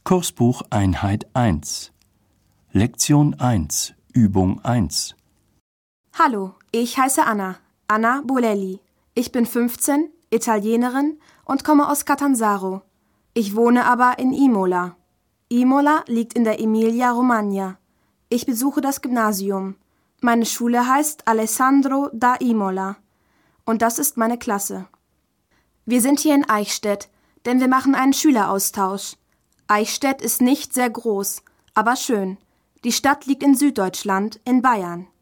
Kursbuch Einheit 1 Lektion 1 Übung 1 Hallo, ich heiße Anna Bolelli. Ich bin 15, Italienerin und komme aus Catanzaro. Ich wohne aber in Imola. Imola liegt in der Emilia-Romagna. Ich besuche das Gymnasium. Meine Schule heißt Alessandro da Imola. Und das ist meine Klasse. Wir sind hier in Eichstätt, denn wir machen einen Schüleraustausch. Eichstätt ist nicht sehr groß, aber schön. Die Stadt liegt in Süddeutschland, in Bayern.